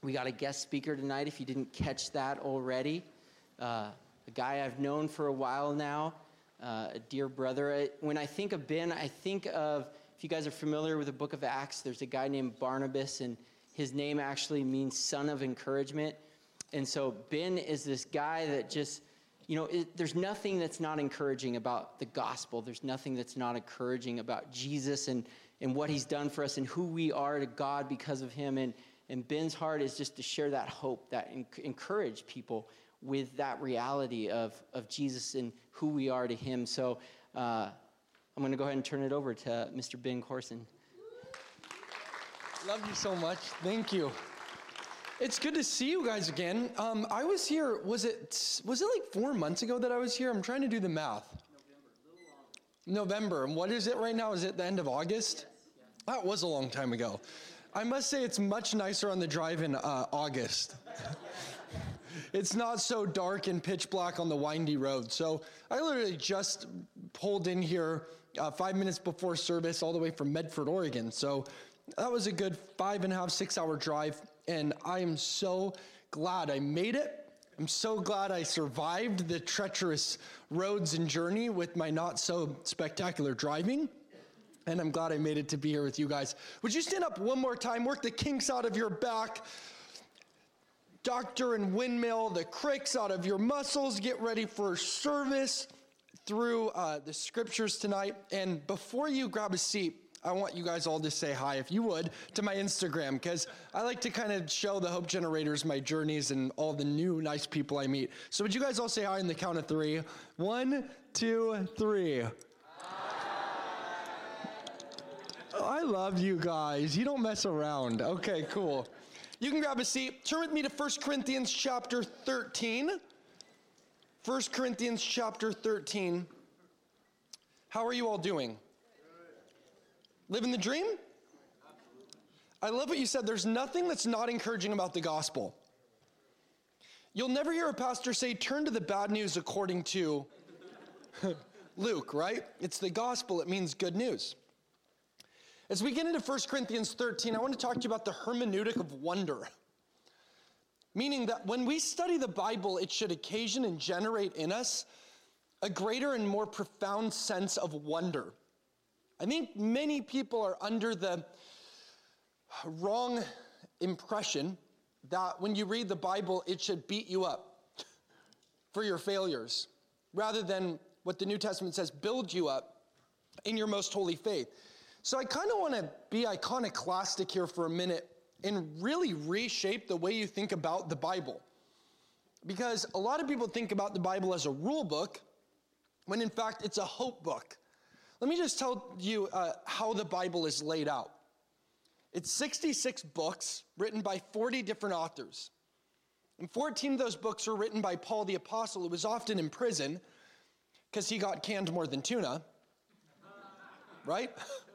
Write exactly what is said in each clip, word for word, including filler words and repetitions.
We got a guest speaker tonight, if you didn't catch that already. Uh, a guy I've known for a while now, uh, a dear brother. When I think of Ben, I think of, if you guys are familiar with the book of Acts, there's a guy named Barnabas, and his name actually means son of encouragement. And so Ben is this guy that just, you know, it, there's nothing that's not encouraging about the gospel. There's nothing that's not encouraging about Jesus and, and what he's done for us and who we are to God because of him. And, and Ben's heart is just to share that hope, that en- encourage people with that reality of, of Jesus and who we are to him. So uh, I'm going to go ahead and turn it over to Mister Ben Corson. Love you so much. Thank you. It's good to see you guys again. Um, I was here, was it was it like four months ago that I was here? I'm trying to do the math. November, a little long. November. And what is it right now? Is it the end of August? Yes, yeah. That was a long time ago. I must say it's much nicer on the drive in uh, August. It's not so dark and pitch black on the windy road. So I literally just pulled in here uh, five minutes before service all the way from Medford, Oregon. So that was a good five and a half, six hour drive. And I am so glad I made it. I'm so glad I survived the treacherous roads and journey with my not so spectacular driving. And I'm glad I made it to be here with you guys. Would you stand up one more time, work the kinks out of your back, doctor and windmill the cricks out of your muscles, get ready for service through uh, the scriptures tonight. And before you grab a seat, I want you guys all to say hi, if you would, to my Instagram, because I like to kind of show the Hope Generators my journeys and all the new nice people I meet. So would you guys all say hi in the count of three? One, two, three. I love you guys. You don't mess around. Okay, cool. You can grab a seat. Turn with me to First Corinthians chapter thirteen. First Corinthians chapter thirteen. How are you all doing? Living the dream? I love what you said. There's nothing that's not encouraging about the gospel. You'll never hear a pastor say, turn to the bad news according to Luke, right? It's the gospel. It means good news. As we get into First Corinthians thirteen, I want to talk to you about the hermeneutic of wonder. Meaning that when we study the Bible, it should occasion and generate in us a greater and more profound sense of wonder. I think many people are under the wrong impression that when you read the Bible, it should beat you up for your failures, rather than what the New Testament says, build you up in your most holy faith. So I kind of want to be iconoclastic here for a minute and really reshape the way you think about the Bible. Because a lot of people think about the Bible as a rule book, when in fact it's a hope book. Let me just tell you uh, how the Bible is laid out. It's sixty-six books written by forty different authors. And fourteen of those books were written by Paul the Apostle, who was often in prison because he got canned more than tuna. Right?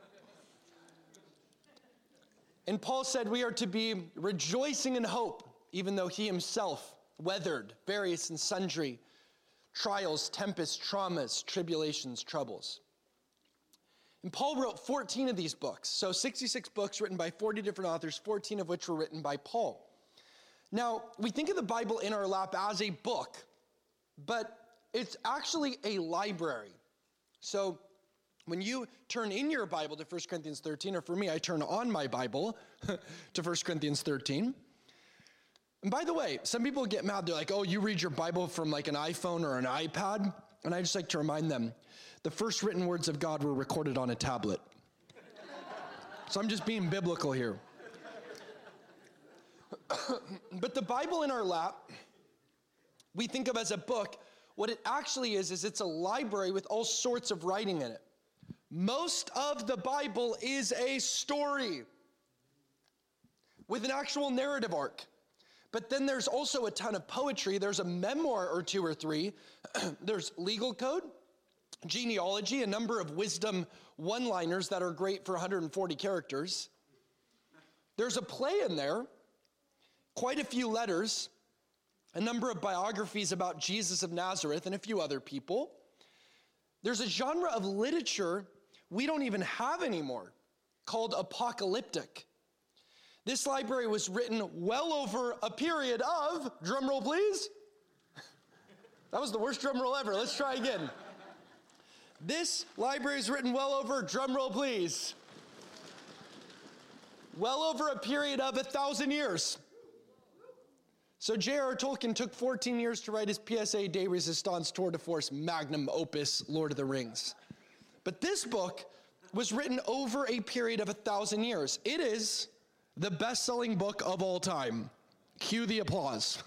And Paul said we are to be rejoicing in hope, even though he himself weathered various and sundry trials, tempests, traumas, tribulations, troubles. And Paul wrote fourteen of these books. So sixty-six books written by forty different authors, fourteen of which were written by Paul. Now, we think of the Bible in our lap as a book, but it's actually a library. So when you turn in your Bible to First Corinthians thirteen, or for me, I turn on my Bible to First Corinthians thirteen. And by the way, some people get mad. They're like, oh, you read your Bible from like an iPhone or an iPad? And I just like to remind them, the first written words of God were recorded on a tablet. So I'm just being biblical here. But the Bible in our lap, we think of as a book. What it actually is, is it's a library with all sorts of writing in it. Most of the Bible is a story with an actual narrative arc. But then there's also a ton of poetry. There's a memoir or two or three. There's legal code, genealogy, a number of wisdom one-liners that are great for one hundred forty characters. There's a play in there, quite a few letters, a number of biographies about Jesus of Nazareth and a few other people. There's a genre of literature we don't even have anymore called apocalyptic. This library was written well over a period of, drum roll please. That was the worst drum roll ever. Let's try again. This library is written well over, drum roll please, well over a period of a thousand years. So J R R Tolkien took fourteen years to write his P S A de Resistance Tour de Force magnum opus, Lord of the Rings. But this book was written over a period of a thousand years. It is the best-selling book of all time. Cue the applause.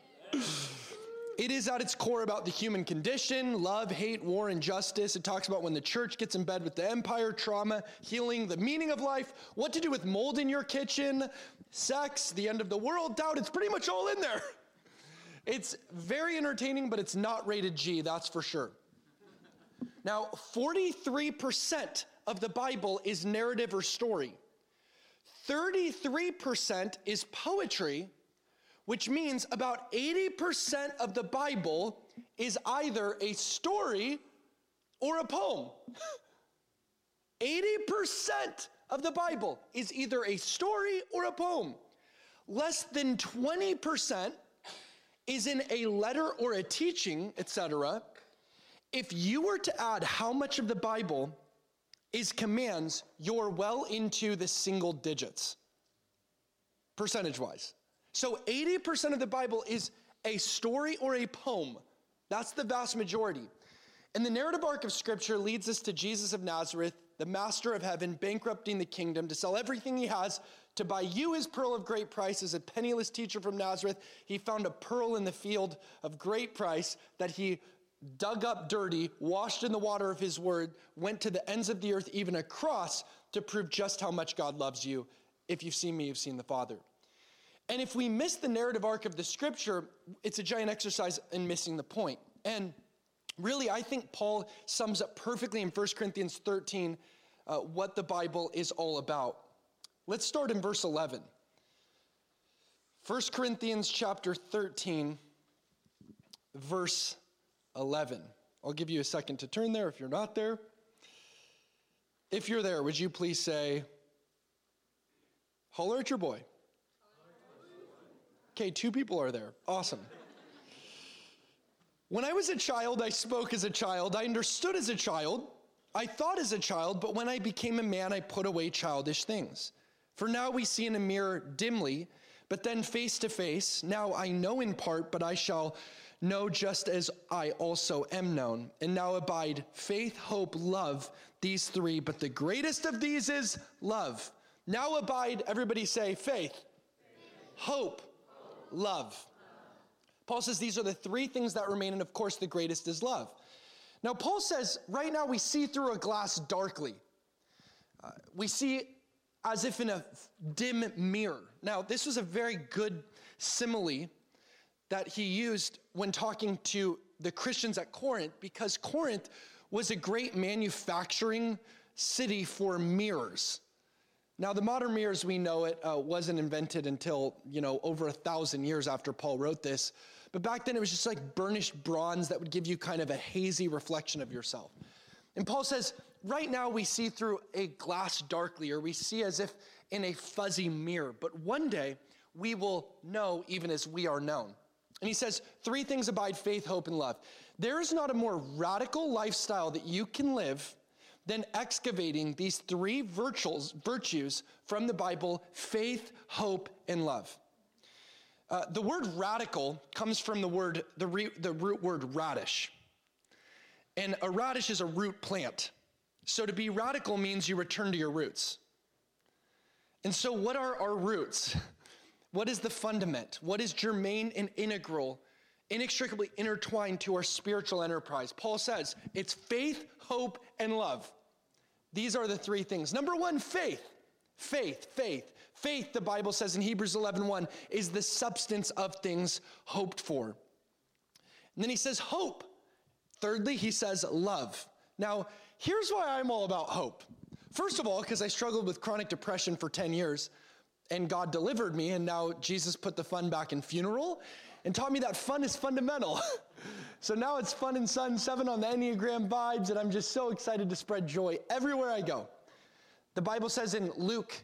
It is at its core about the human condition, love, hate, war, and justice. It talks about when the church gets in bed with the empire, trauma, healing, the meaning of life, what to do with mold in your kitchen, sex, the end of the world, doubt. It's pretty much all in there. It's very entertaining, but it's not rated G, that's for sure. Now, forty-three percent of the Bible is narrative or story. thirty-three percent is poetry, which means about eighty percent of the Bible is either a story or a poem. eighty percent of the Bible is either a story or a poem. Less than twenty percent is in a letter or a teaching, et cetera. If you were to add how much of the Bible is commands, you're well into the single digits, percentage-wise. So eighty percent of the Bible is a story or a poem. That's the vast majority. And the narrative arc of Scripture leads us to Jesus of Nazareth, the master of heaven, bankrupting the kingdom to sell everything he has to buy you his pearl of great price. As a penniless teacher from Nazareth, he found a pearl in the field of great price that he dug up dirty, washed in the water of his word, went to the ends of the earth, even across, to prove just how much God loves you. If you've seen me, you've seen the Father. And if we miss the narrative arc of the Scripture, it's a giant exercise in missing the point. And really, I think Paul sums up perfectly in First Corinthians thirteen uh, what the Bible is all about. Let's start in verse eleven. First Corinthians chapter thirteen, verse eleven. I'll give you a second to turn there if you're not there. If you're there, would you please say, holler at your boy. Okay, two people are there. Awesome. When I was a child, I spoke as a child. I understood as a child. I thought as a child, but when I became a man, I put away childish things. For now we see in a mirror dimly, but then face to face. Now I know in part, but I shall know just as I also am known. And now abide faith, hope, love, these three, but the greatest of these is love. Now abide, everybody say faith, faith. hope, love. Paul says these are the three things that remain, and of course the greatest is love. Now Paul says, right now we see through a glass darkly. Uh, we see as if in a dim mirror. Now this was a very good simile that he used when talking to the Christians at Corinth, because Corinth was a great manufacturing city for mirrors. Now, the modern mirror as we know it uh, wasn't invented until, you know, over a thousand years after Paul wrote this. But back then it was just like burnished bronze that would give you kind of a hazy reflection of yourself. And Paul says, right now we see through a glass darkly, or we see as if in a fuzzy mirror. But one day we will know even as we are known. And he says, three things abide: faith, hope, and love. There is not a more radical lifestyle that you can live than excavating these three virtues, virtues from the Bible: faith, hope, and love. Uh, the word radical comes from the word, the, re, the root word radish. And a radish is a root plant. So to be radical means you return to your roots. And so what are our roots? What is the fundament? What is germane and integral, inextricably intertwined to our spiritual enterprise? Paul says it's faith, hope, and love. These are the three things. Number one, faith. Faith, faith. Faith, the Bible says in Hebrews eleven one, is the substance of things hoped for. And then he says hope. Thirdly, he says love. Now, here's why I'm all about hope. First of all, because I struggled with chronic depression for ten years, and God delivered me, and now Jesus put the fun back in funeral and taught me that fun is fundamental. So now it's fun and sun, seven on the Enneagram vibes, and I'm just so excited to spread joy everywhere I go. The Bible says in Luke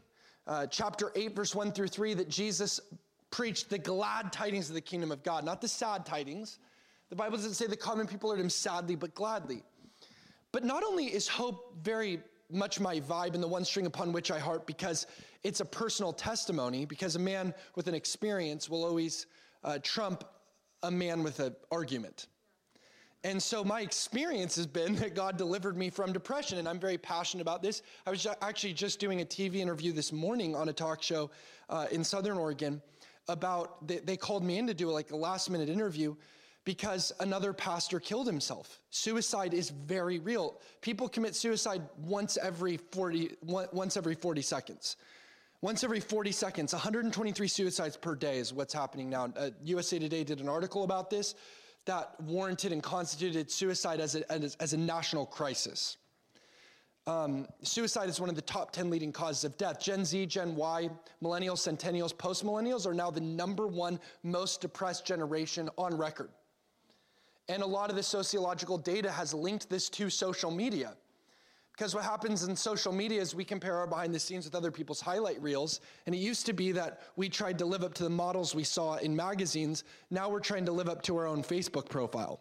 uh, chapter eight, verse one through three, that Jesus preached the glad tidings of the kingdom of God, not the sad tidings. The Bible doesn't say the common people heard him sadly, but gladly. But not only is hope very much my vibe and the one string upon which I harp because it's a personal testimony, because a man with an experience will always uh, trump a man with an argument. And so my experience has been that God delivered me from depression, and I'm very passionate about this. I was actually just doing a T V interview this morning on a talk show uh, in Southern Oregon about, they, they called me in to do like a last minute interview because another pastor killed himself. Suicide is very real. People commit suicide once every forty, once every forty seconds. Once every forty seconds, one hundred twenty-three suicides per day is what's happening now. Uh, U S A Today did an article about this that warranted and constituted suicide as a, as, as a national crisis. Um, suicide is one of the top ten leading causes of death. Gen Z, Gen Y, millennials, centennials, post-millennials are now the number one most depressed generation on record. And a lot of the sociological data has linked this to social media. Because what happens in social media is we compare our behind the scenes with other people's highlight reels. And it used to be that we tried to live up to the models we saw in magazines. Now we're trying to live up to our own Facebook profile.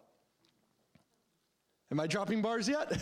Am I dropping bars yet?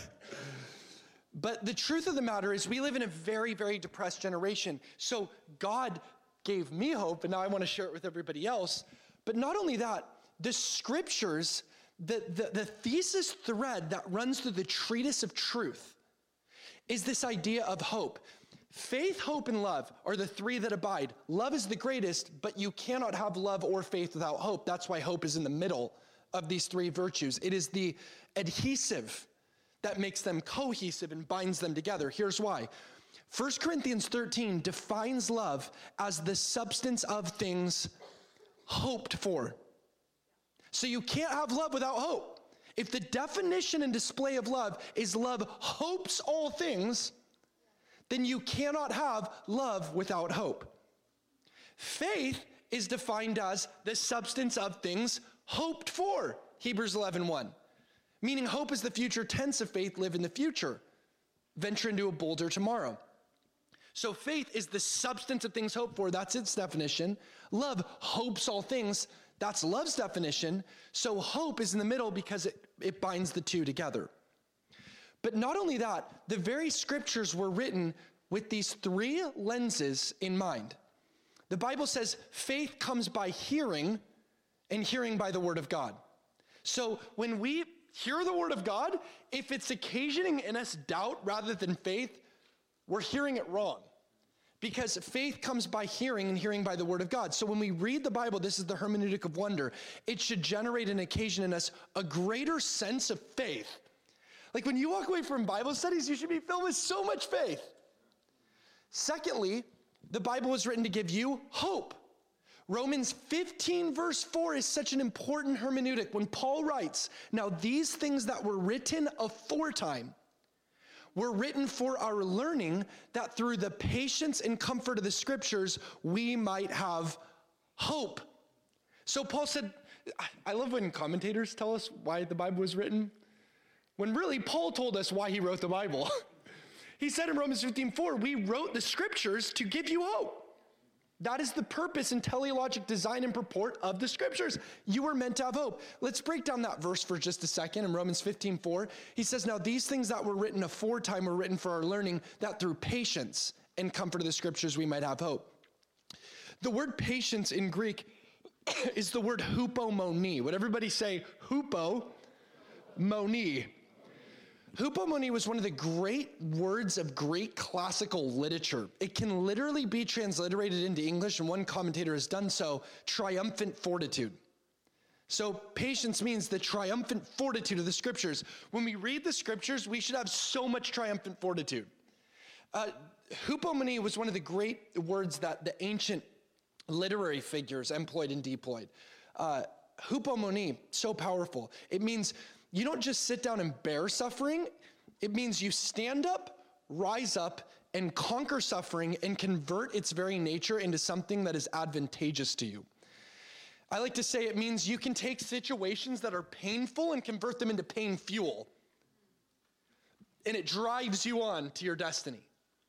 But the truth of the matter is we live in a very, very depressed generation. So God gave me hope, and now I want to share it with everybody else. But not only that, the scriptures, the, the, the thesis thread that runs through the treatise of truth is this idea of hope. Faith, hope, and love are the three that abide. Love is the greatest, but you cannot have love or faith without hope. That's why hope is in the middle of these three virtues. It is the adhesive that makes them cohesive and binds them together. Here's why. First Corinthians thirteen defines love as the substance of things hoped for. So you can't have love without hope. If the definition and display of love is love hopes all things, then you cannot have love without hope. Faith is defined as the substance of things hoped for, Hebrews eleven one. Meaning hope is the future tense of faith, live in the future, venture into a bolder tomorrow. So faith is the substance of things hoped for, that's its definition. Love hopes all things, that's love's definition. So hope is in the middle because it, it binds the two together. But not only that, the very scriptures were written with these three lenses in mind. The Bible says faith comes by hearing, and hearing by the word of God. So when we hear the word of God, if it's occasioning in us doubt rather than faith, we're hearing it wrong. Because faith comes by hearing, and hearing by the word of God. So when we read the Bible, this is the hermeneutic of wonder. It should generate an occasion in us a greater sense of faith. Like when you walk away from Bible studies, you should be filled with so much faith. Secondly, the Bible was written to give you hope. Romans fifteen verse four is such an important hermeneutic. When Paul writes, now these things that were written aforetime were written for our learning, that through the patience and comfort of the scriptures, we might have hope. So Paul said, I love when commentators tell us why the Bible was written, when really Paul told us why he wrote the Bible. He said in Romans fifteen four, we wrote the scriptures to give you hope. That is the purpose and teleologic design and purport of the scriptures. You were meant to have hope. Let's break down that verse for just a second. In Romans fifteen four, he says, now these things that were written aforetime were written for our learning, that through patience and comfort of the scriptures we might have hope. The word patience in Greek is the word hupomone. Would everybody say hupomone? Hupomone was one of the great words of Greek classical literature. It can literally be transliterated into English, and one commentator has done so, triumphant fortitude. So patience means the triumphant fortitude of the scriptures. When we read the scriptures, we should have so much triumphant fortitude. Uh, hupomone was one of the great words that the ancient literary figures employed and deployed. Uh, hupomone, so powerful. It means you don't just sit down and bear suffering. It means you stand up, rise up, and conquer suffering and convert its very nature into something that is advantageous to you. I like to say it means you can take situations that are painful and convert them into pain fuel. And it drives you on to your destiny.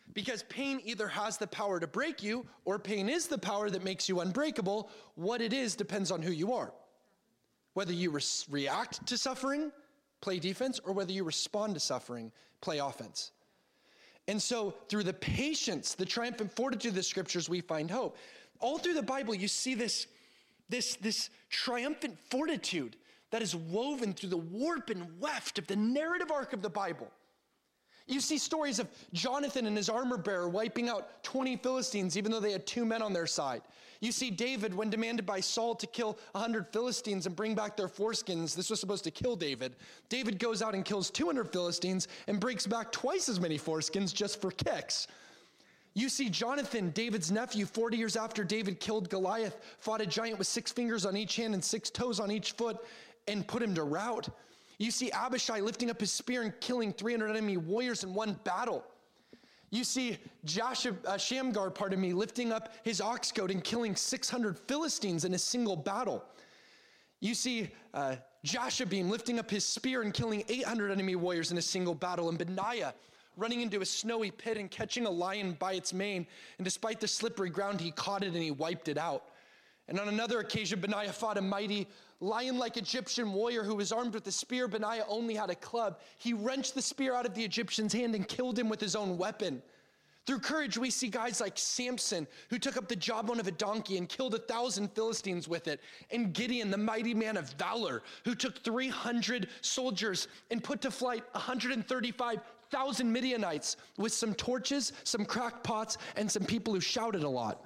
Because pain either has the power to break you, or pain is the power that makes you unbreakable. What it is depends on who you are. Whether you re- react to suffering, play defense, or whether you respond to suffering, play offense. And so through the patience, the triumphant fortitude of the scriptures, we find hope. All through the Bible, you see this, this, this triumphant fortitude that is woven through the warp and weft of the narrative arc of the Bible. You see stories of Jonathan and his armor bearer wiping out twenty Philistines, even though they had two men on their side. You see David, when demanded by Saul to kill one hundred Philistines and bring back their foreskins, this was supposed to kill David. David goes out and kills two hundred Philistines and brings back twice as many foreskins just for kicks. You see Jonathan, David's nephew, forty years after David killed Goliath, fought a giant with six fingers on each hand and six toes on each foot and put him to rout. You see Abishai lifting up his spear and killing three hundred enemy warriors in one battle. You see Joshua, uh, Shamgar, pardon me, lifting up his ox goad and killing six hundred Philistines in a single battle. You see uh, Joshua-beam lifting up his spear and killing eight hundred enemy warriors in a single battle. And Benaiah running into a snowy pit and catching a lion by its mane. And despite the slippery ground, he caught it and he wiped it out. And on another occasion, Benaiah fought a mighty lion-like Egyptian warrior who was armed with a spear. Benaiah only had a club. He wrenched the spear out of the Egyptian's hand and killed him with his own weapon. Through courage, we see guys like Samson, who took up the jawbone of a donkey and killed a thousand Philistines with it. And Gideon, the mighty man of valor, who took three hundred soldiers and put to flight one hundred thirty-five thousand Midianites with some torches, some cracked pots, and some people who shouted a lot.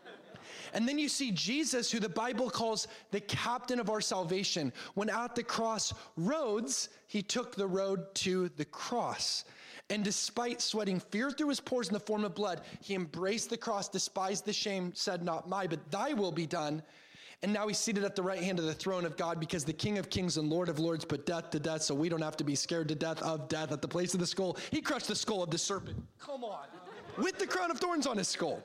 And then you see Jesus, who the Bible calls the captain of our salvation. When at the cross roads, he took the road to the cross. And despite sweating fear through his pores in the form of blood, he embraced the cross, despised the shame, said, "Not my, but thy will be done." And now he's seated at the right hand of the throne of God, because the King of Kings and Lord of Lords put death to death, so we don't have to be scared to death of death. At the place of the skull, he crushed the skull of the serpent. Come on. With the crown of thorns on his skull.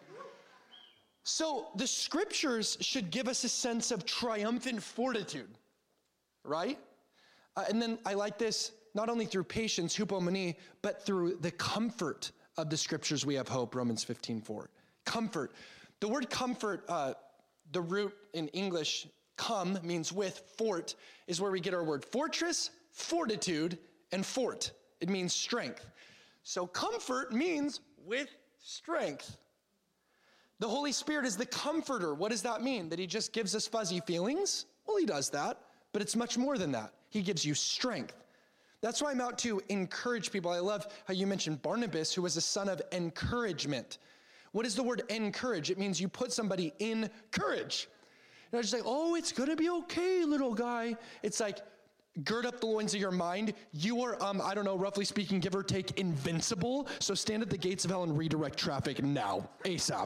So the scriptures should give us a sense of triumphant fortitude, right? Uh, and then I like this, not only through patience, hupomone, but through the comfort of the scriptures we have hope, Romans fifteen four. Comfort. The word comfort, uh, the root in English, come, means with, fort, is where we get our word fortress, fortitude, and fort. It means strength. So comfort means with strength. The Holy Spirit is the comforter. What does that mean? That he just gives us fuzzy feelings? Well, he does that, but it's much more than that. He gives you strength. That's why I'm out to encourage people. I love how you mentioned Barnabas, who was a son of encouragement. What is the word encourage? It means you put somebody in courage. And I was just like, oh, it's going to be okay, little guy. It's like, gird up the loins of your mind. You are, um, I don't know, roughly speaking, give or take, invincible. So stand at the gates of hell and redirect traffic now, ASAP.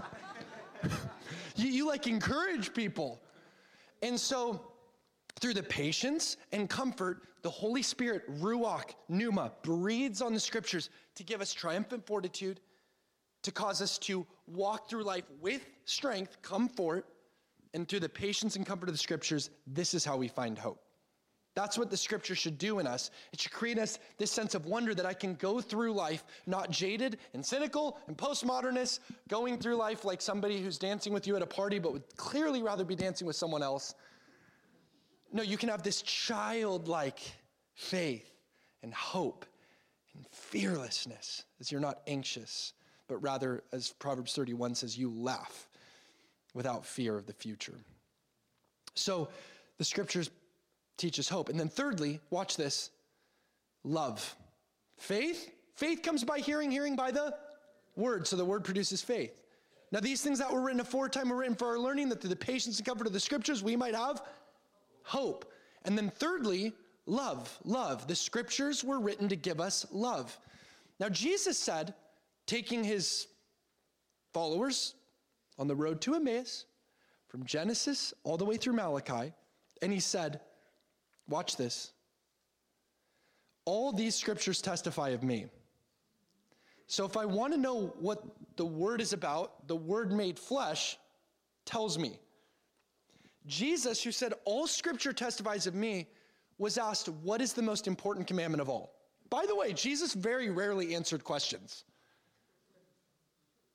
you, you like encourage people. And so through the patience and comfort, the Holy Spirit, Ruach, Pneuma, breathes on the scriptures to give us triumphant fortitude, to cause us to walk through life with strength, comfort, and through the patience and comfort of the scriptures, this is how we find hope. That's what the scripture should do in us. It should create us this sense of wonder that I can go through life not jaded and cynical and postmodernist, going through life like somebody who's dancing with you at a party but would clearly rather be dancing with someone else. No, you can have this childlike faith and hope and fearlessness as you're not anxious, but rather, as Proverbs thirty-one says, you laugh without fear of the future. So the scriptures teach us hope. And then thirdly, watch this, love. Faith, faith comes by hearing, hearing by the word. So the word produces faith. Now these things that were written aforetime were written for our learning, that through the patience and comfort of the scriptures, we might have hope. And then thirdly, love, love. The scriptures were written to give us love. Now Jesus said, taking his followers on the road to Emmaus, from Genesis all the way through Malachi, and he said, watch this. All these scriptures testify of me. So if I want to know what the word is about, the word made flesh tells me. Jesus, who said all scripture testifies of me, was asked, what is the most important commandment of all? By the way, Jesus very rarely answered questions.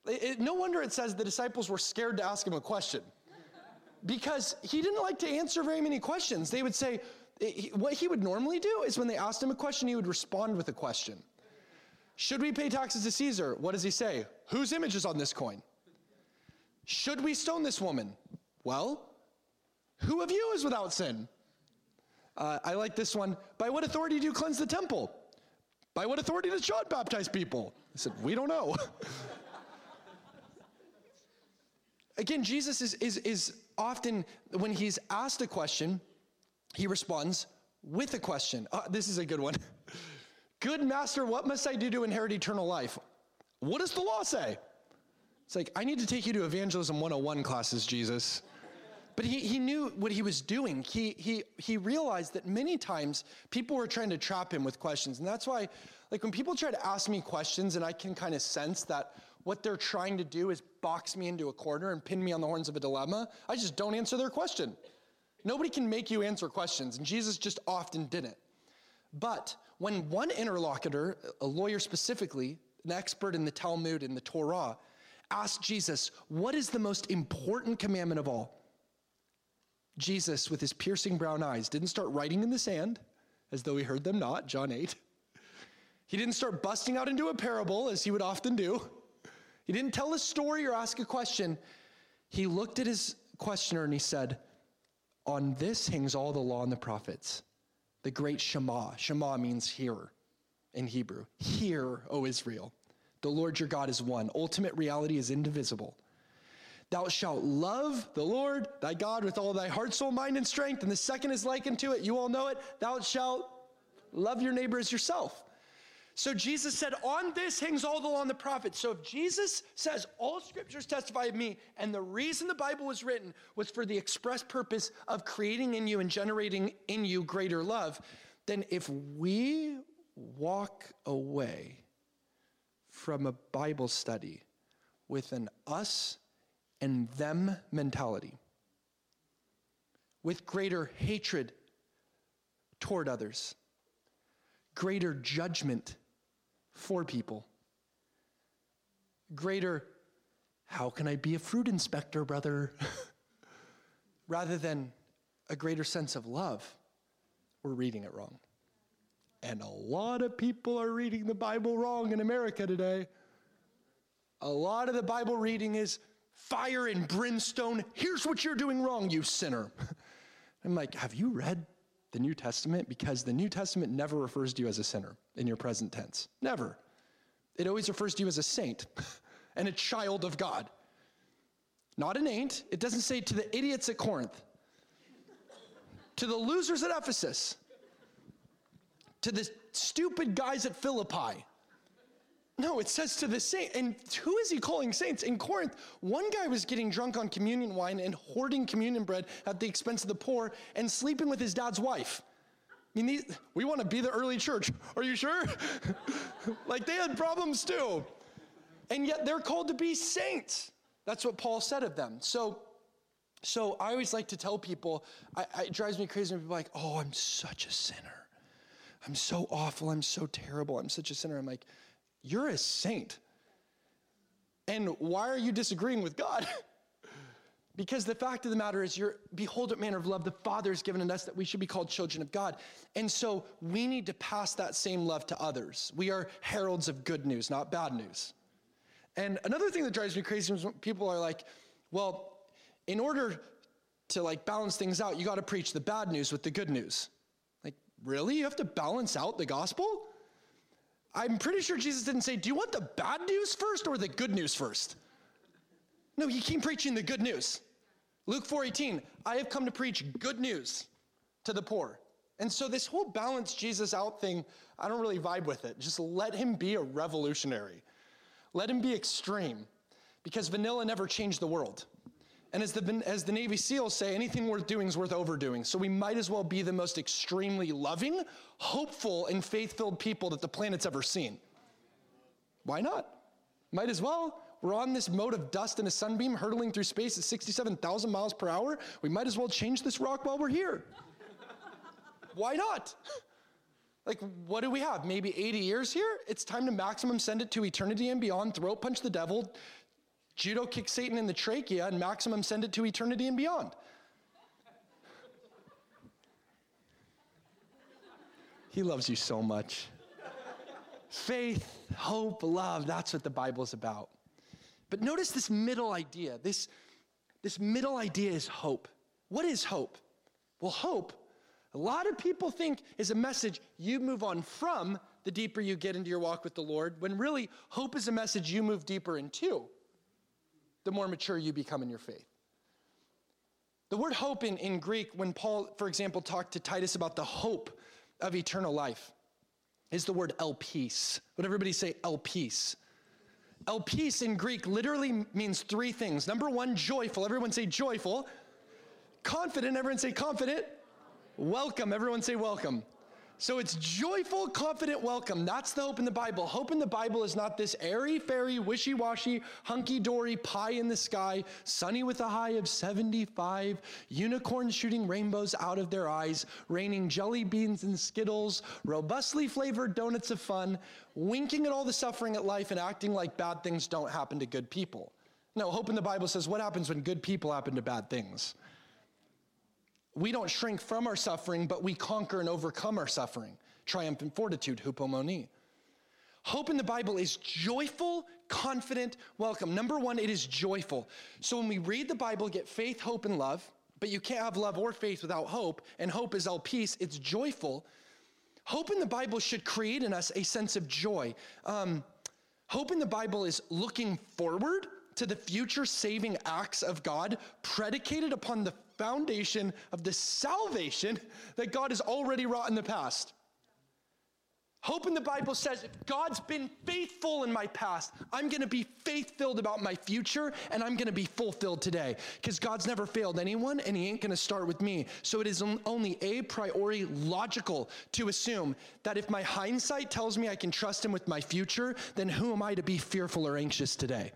It, it, no wonder it says the disciples were scared to ask him a question, because he didn't like to answer very many questions. They would say, he, what he would normally do is when they asked him a question, he would respond with a question. Should we pay taxes to Caesar? What does he say? Whose image is on this coin? Should we stone this woman? Well, who of you is without sin? Uh, I like this one. By what authority do you cleanse the temple? By what authority does John baptize people? I said, we don't know. Again, Jesus is, is, is often, when he's asked a question, he responds with a question. Uh, this is a good one. Good master, what must I do to inherit eternal life? What does the law say? It's like, I need to take you to Evangelism one oh one classes, Jesus. But he, he knew what he was doing. He, he, he realized that many times people were trying to trap him with questions. And that's why, like, when people try to ask me questions and I can kind of sense that what they're trying to do is box me into a corner and pin me on the horns of a dilemma, I just don't answer their question. Nobody can make you answer questions, and Jesus just often didn't. But when one interlocutor, a lawyer specifically, an expert in the Talmud and the Torah, asked Jesus, what is the most important commandment of all? Jesus, with his piercing brown eyes, didn't start writing in the sand, as though he heard them not, John eight. He didn't start busting out into a parable, as he would often do. He didn't tell a story or ask a question. He looked at his questioner and he said, on this hangs all the law and the prophets. The great Shema. Shema means hear in Hebrew. Hear, O Israel. The Lord your God is one. Ultimate reality is indivisible. Thou shalt love the Lord thy God with all thy heart, soul, mind, and strength. And the second is likened to it. You all know it. Thou shalt love your neighbor as yourself. So Jesus said, on this hangs all the law and the prophets. So if Jesus says, all scriptures testify of me, and the reason the Bible was written was for the express purpose of creating in you and generating in you greater love, then if we walk away from a Bible study with an us and them mentality, with greater hatred toward others, greater judgment for people, greater, how can I be a fruit inspector, brother? Rather than a greater sense of love, we're reading it wrong. And a lot of people are reading the Bible wrong in America today. A lot of the Bible reading is fire and brimstone. Here's what you're doing wrong, you sinner. I'm like, have you read the New Testament? Because the New Testament never refers to you as a sinner in your present tense. Never. It always refers to you as a saint and a child of God. Not an ain't. It doesn't say to the idiots at Corinth, to the losers at Ephesus, to the stupid guys at Philippi. No, it says to the saint. And who is he calling saints? In Corinth, one guy was getting drunk on communion wine and hoarding communion bread at the expense of the poor and sleeping with his dad's wife. I mean, these, we want to be the early church. Are you sure? Like, they had problems too. And yet they're called to be saints. That's what Paul said of them. So, so I always like to tell people, I, I, it drives me crazy when people are like, oh, I'm such a sinner. I'm so awful. I'm so terrible. I'm such a sinner. I'm like, you're a saint. And why are you disagreeing with God? Because the fact of the matter is, you're, behold what manner of love the Father has given us, that we should be called children of God. And so we need to pass that same love to others. We are heralds of good news, not bad news. And another thing that drives me crazy is when people are like, well, in order to like balance things out, you got to preach the bad news with the good news. Like, really? You have to balance out the gospel? I'm pretty sure Jesus didn't say, do you want the bad news first or the good news first? No, he came preaching the good news. Luke four eighteen, I have come to preach good news to the poor. And so this whole balance Jesus out thing, I don't really vibe with it. Just let him be a revolutionary. Let him be extreme, because vanilla never changed the world. And as the, as the Navy SEALs say, anything worth doing is worth overdoing. So we might as well be the most extremely loving, hopeful, and faith-filled people that the planet's ever seen. Why not? Might as well. We're on this mote of dust in a sunbeam hurtling through space at sixty-seven thousand miles per hour. We might as well change this rock while we're here. Why not? Like, what do we have? Maybe eighty years here? It's time to maximum send it to eternity and beyond, throat punch the devil, Judo kick Satan in the trachea and maximum send it to eternity and beyond. He loves you so much. Faith, hope, love, that's what the Bible's about. But notice this middle idea. This, this middle idea is hope. What is hope? Well, hope, a lot of people think is a message you move on from the deeper you get into your walk with the Lord, when really hope is a message you move deeper into the more mature you become in your faith. The word hope in, in Greek, when Paul, for example, talked to Titus about the hope of eternal life, is the word elpis. Would everybody say elpis? Elpis in Greek literally means three things. Number one, joyful. Everyone say joyful. Confident. Everyone say confident. Welcome. Everyone say welcome. So it's joyful, confident welcome. That's the hope in the Bible. Hope in the Bible is not this airy-fairy, wishy-washy, hunky-dory, pie in the sky, sunny with a high of seventy-five, unicorns shooting rainbows out of their eyes, raining jelly beans and Skittles, robustly flavored donuts of fun, winking at all the suffering at life and acting like bad things don't happen to good people. No, hope in the Bible says what happens when good people happen to bad things. We don't shrink from our suffering, but we conquer and overcome our suffering. Triumphant fortitude, hupomone. Hope in the Bible is joyful, confident, welcome. Number one, it is joyful. So when we read the Bible, get faith, hope, and love, but you can't have love or faith without hope, and hope is elpis, it's joyful. Hope in the Bible should create in us a sense of joy. Um, hope in the Bible is looking forward to the future saving acts of God, predicated upon the foundation of the salvation that God has already wrought in the past. Hope in the Bible says, if God's been faithful in my past, I'm going to be faith-filled about my future, and I'm going to be fulfilled today, because God's never failed anyone, and he ain't going to start with me. So it is only a priori logical to assume that if my hindsight tells me I can trust him with my future, then who am I to be fearful or anxious today?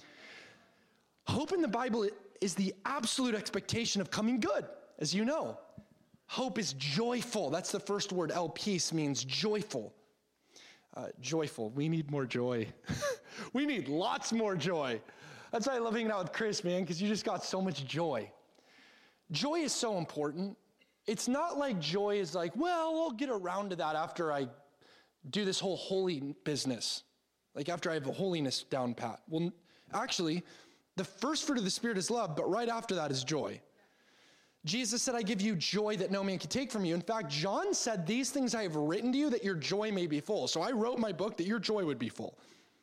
Hope in the Bible is the absolute expectation of coming good, as you know. Hope is joyful. That's the first word. Elpis means joyful. Uh, joyful. We need more joy. We need lots more joy. That's why I love hanging out with Chris, man, because you just got so much joy. Joy is so important. It's not like joy is like, well, I'll get around to that after I do this whole holy business, like after I have a holiness down pat. Well, actually, the first fruit of the Spirit is love, but right after that is joy. Jesus said, I give you joy that no man can take from you. In fact, John said, these things I have written to you that your joy may be full. So I wrote my book that your joy would be full.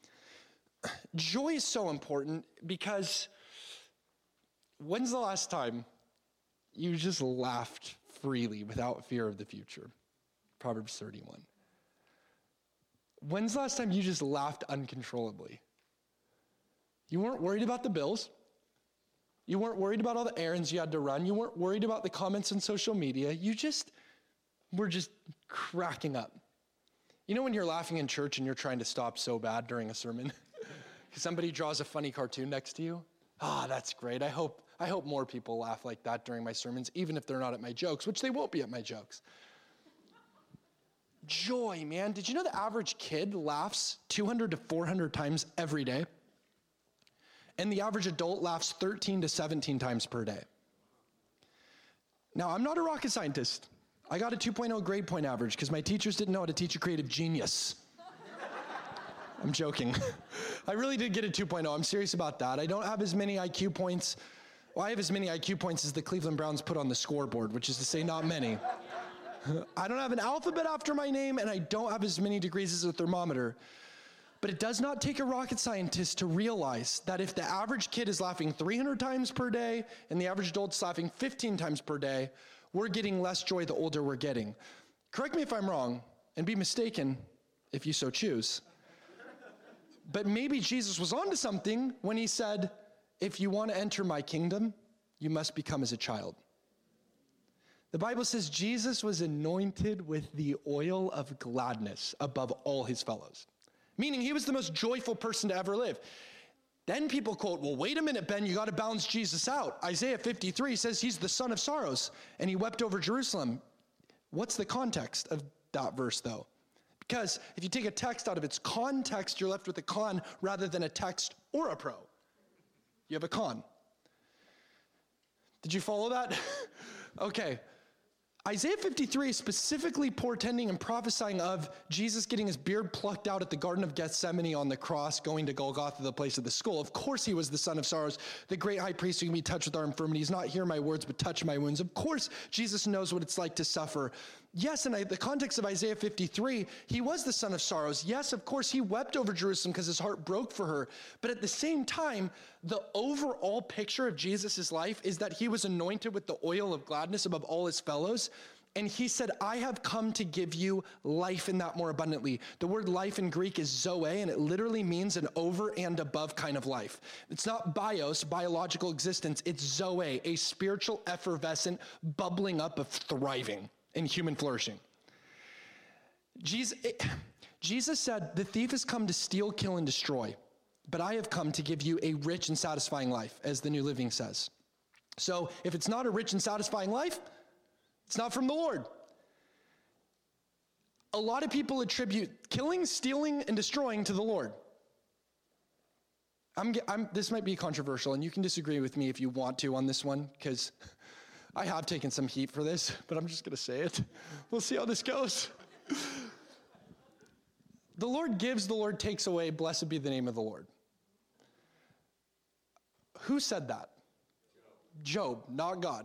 Joy is so important because when's the last time you just laughed freely without fear of the future? Proverbs thirty-one. When's the last time you just laughed uncontrollably? You weren't worried about the bills. You weren't worried about all the errands you had to run. You weren't worried about the comments on social media. You just were just cracking up. You know when you're laughing in church and you're trying to stop so bad during a sermon? Because somebody draws a funny cartoon next to you? Ah, oh, that's great. I hope, I hope more people laugh like that during my sermons, even if they're not at my jokes, which they won't be at my jokes. Joy, man. Did you know the average kid laughs two hundred to four hundred times every day? And the average adult laughs thirteen to seventeen times per day. Now, I'm not a rocket scientist. I got a two point oh grade point average because my teachers didn't know how to teach a creative genius. I'm joking. I really did get a two point oh. I'm serious about that. I don't have as many I Q points. Well, I have as many I Q points as the Cleveland Browns put on the scoreboard, which is to say not many. I don't have an alphabet after my name, and I don't have as many degrees as a thermometer. But it does not take a rocket scientist to realize that if the average kid is laughing three hundred times per day and the average adult's laughing fifteen times per day, we're getting less joy the older we're getting. Correct me if I'm wrong, and be mistaken if you so choose. But maybe Jesus was onto something when he said, if you want to enter my kingdom, you must become as a child. The Bible says Jesus was anointed with the oil of gladness above all his fellows. Meaning he was the most joyful person to ever live. Then people quote, well, wait a minute, Ben, you got to balance Jesus out. Isaiah fifty-three says he's the son of sorrows, and he wept over Jerusalem. What's the context of that verse, though? Because if you take a text out of its context, you're left with a con rather than a text or a pro. you have a con. Did you follow that? Okay. Isaiah fifty-three is specifically portending and prophesying of Jesus getting his beard plucked out at the Garden of Gethsemane on the cross, going to Golgotha, the place of the skull. Of course he was the Son of Sorrows, the great high priest who can be touched with our infirmities, not hear my words, but touch my wounds. Of course Jesus knows what it's like to suffer. Yes, in the context of Isaiah fifty-three, he was the Son of Sorrows. Yes, of course, he wept over Jerusalem because his heart broke for her. But at the same time, the overall picture of Jesus' life is that he was anointed with the oil of gladness above all his fellows. And he said, I have come to give you life in that more abundantly. The word life in Greek is zoe, and it literally means an over and above kind of life. It's not bios, biological existence. It's zoe, a spiritual effervescent bubbling up of thriving and human flourishing. Jesus, it, Jesus said, the thief has come to steal, kill, and destroy, but I have come to give you a rich and satisfying life, as the New Living says. So if it's not a rich and satisfying life, it's not from the Lord. A lot of people attribute killing, stealing, and destroying to the Lord. I'm, I'm, this might be controversial, and you can disagree with me if you want to on this one, because I have taken some heat for this, but I'm just going to say it. We'll see how this goes. The Lord gives, the Lord takes away. Blessed be the name of the Lord. Who said that? Job, Job, not God.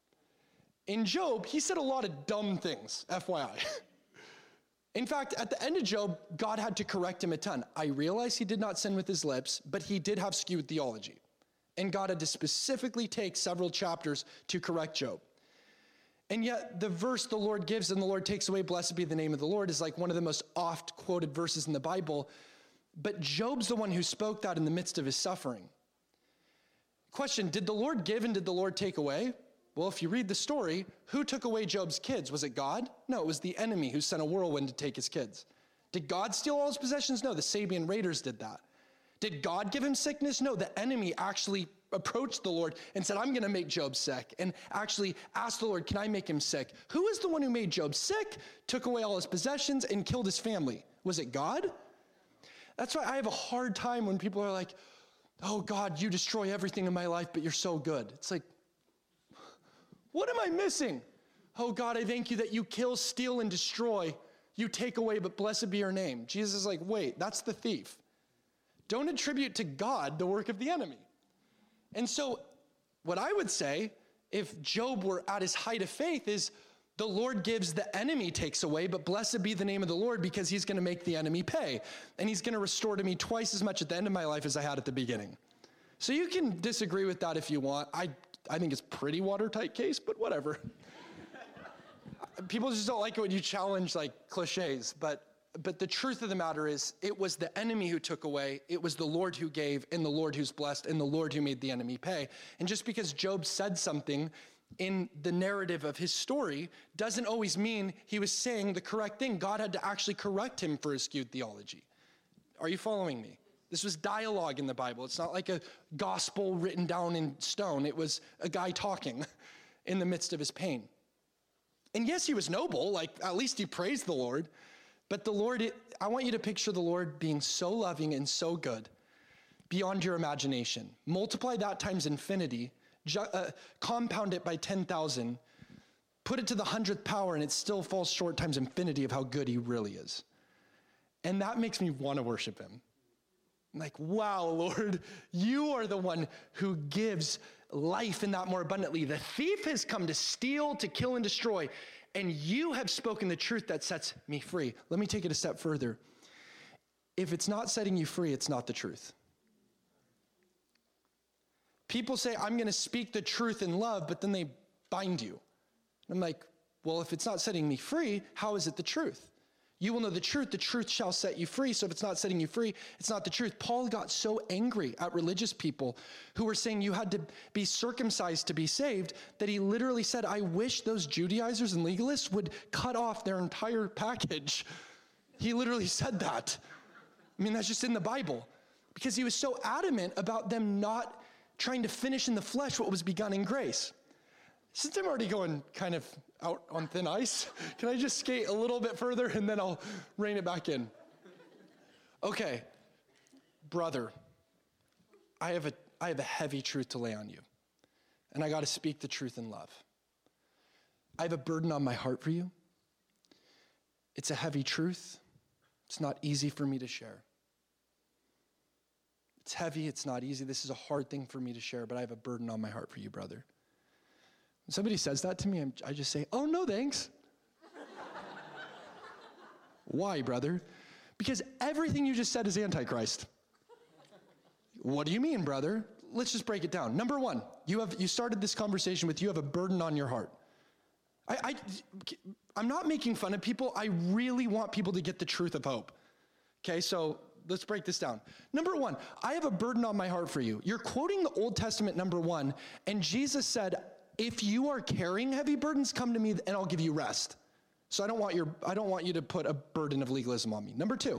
In Job, he said a lot of dumb things, F Y I. In fact, at the end of Job, God had to correct him a ton. I realize he did not sin with his lips, but he did have skewed theology. And God had to specifically take several chapters to correct Job. And yet, the verse the Lord gives and the Lord takes away, blessed be the name of the Lord, is like one of the most oft quoted verses in the Bible. But Job's the one who spoke that in the midst of his suffering. Question, did the Lord give and did the Lord take away? Well, if you read the story, who took away Job's kids? Was it God? No, it was the enemy who sent a whirlwind to take his kids. Did God steal all his possessions? No, the Sabian raiders did that. Did God give him sickness? No, the enemy actually approached the Lord and said, I'm going to make Job sick, and actually asked the Lord, can I make him sick? Who is the one who made Job sick, took away all his possessions, and killed his family? Was it God? That's why I have a hard time when people are like, oh God, you destroy everything in my life, but you're so good. It's like, what am I missing? Oh God, I thank you that you kill, steal, and destroy. You take away, but blessed be your name. Jesus is like, wait, that's the thief. Don't attribute to God the work of the enemy. And so what I would say, if Job were at his height of faith, is the Lord gives, the enemy takes away, but blessed be the name of the Lord, because he's going to make the enemy pay. And he's going to restore to me twice as much at the end of my life as I had at the beginning. So you can disagree with that if you want. I I think it's pretty watertight case, but whatever. People just don't like it when you challenge like cliches, but but the truth of the matter is it was the enemy who took away, it was the Lord who gave, and the Lord who's blessed, and the Lord who made the enemy pay. And just because Job said something in the narrative of his story doesn't always mean he was saying the correct thing. God had to actually correct him for his skewed theology. Are you following me? This was dialogue in the Bible. It's not like a gospel written down in stone. It was a guy talking in the midst of his pain. And yes, he was noble. Like, at least he praised the Lord. But the Lord, it, I want you to picture the Lord being so loving and so good beyond your imagination. Multiply that times infinity, ju- uh, compound it by ten thousand, put it to the hundredth power, and it still falls short times infinity of how good he really is. And that makes me want to worship him. I'm like, wow, Lord, you are the one who gives life in that more abundantly. The thief has come to steal, to kill, and destroy, and you have spoken the truth that sets me free. Let me take it a step further. If it's not setting you free, it's not the truth. People say, I'm going to speak the truth in love, but then they bind you. I'm like, well, if it's not setting me free, how is it the truth? You will know the truth. The truth shall set you free. So if it's not setting you free, it's not the truth. Paul got so angry at religious people who were saying you had to be circumcised to be saved that he literally said, I wish those Judaizers and legalists would cut off their entire package. He literally said that. I mean, that's just in the Bible, because he was so adamant about them not trying to finish in the flesh what was begun in grace. Since I'm already going kind of out on thin ice, can I just skate a little bit further and then I'll rein it back in? Okay, brother, I have a I have a heavy truth to lay on you. And I got to speak the truth in love. I have a burden on my heart for you. It's a heavy truth. It's not easy for me to share. It's heavy, it's not easy. This is a hard thing for me to share, but I have a burden on my heart for you, brother. When somebody says that to me, I'm, I just say, oh, no, thanks. Why, brother? Because everything you just said is Antichrist. What do you mean, brother? Let's just break it down. Number one, you have you started this conversation with you have a burden on your heart. I, I, I'm not making fun of people. I really want people to get the truth of hope. Okay, so let's break this down. Number one, I have a burden on my heart for you. You're quoting the Old Testament, number one, and Jesus said, if you are carrying heavy burdens, come to me and I'll give you rest. So I don't want your, I don't want you to put a burden of legalism on me. Number two,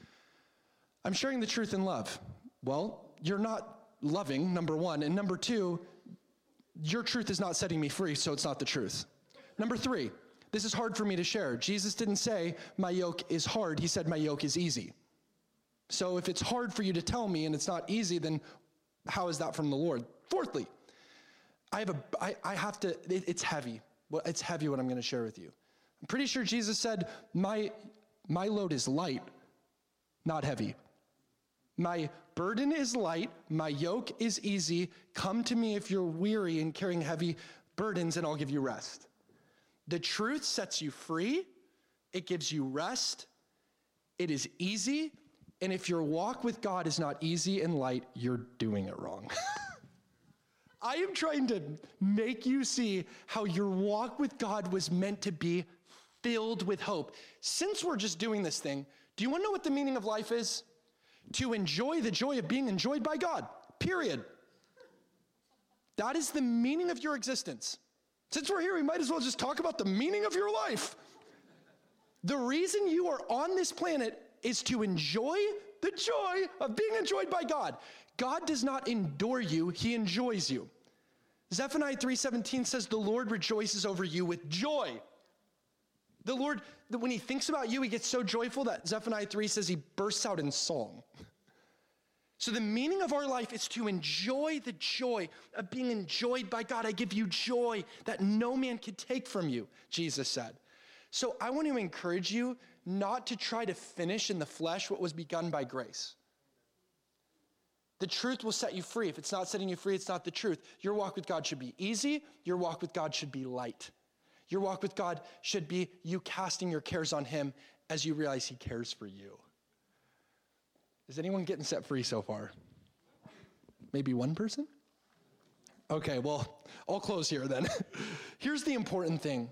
I'm sharing the truth in love. Well, you're not loving, number one. And number two, your truth is not setting me free, so it's not the truth. Number three, this is hard for me to share. Jesus didn't say my yoke is hard. He said my yoke is easy. So if it's hard for you to tell me and it's not easy, then how is that from the Lord? Fourthly, I have a, I, I have to, it, it's heavy. Well, it's heavy what I'm going to share with you. I'm pretty sure Jesus said, my, my load is light, not heavy. My burden is light, my yoke is easy. Come to me if you're weary and carrying heavy burdens, and I'll give you rest. The truth sets you free. It gives you rest. It is easy. And if your walk with God is not easy and light, you're doing it wrong. I am trying to make you see how your walk with God was meant to be filled with hope. Since we're just doing this thing, do you want to know what the meaning of life is? To enjoy the joy of being enjoyed by God, period. That is the meaning of your existence. Since we're here, we might as well just talk about the meaning of your life. The reason you are on this planet is to enjoy the joy of being enjoyed by God. God does not endure you, he enjoys you. Zephaniah three seventeen says, the Lord rejoices over you with joy. The Lord, when he thinks about you, he gets so joyful that Zephaniah three says he bursts out in song. So the meaning of our life is to enjoy the joy of being enjoyed by God. I give you joy that no man can take from you, Jesus said. So I want to encourage you not to try to finish in the flesh what was begun by grace. The truth will set you free. If it's not setting you free, it's not the truth. Your walk with God should be easy. Your walk with God should be light. Your walk with God should be you casting your cares on him as you realize he cares for you. Is anyone getting set free so far? Maybe one person? Okay, well, I'll close here then. Here's the important thing.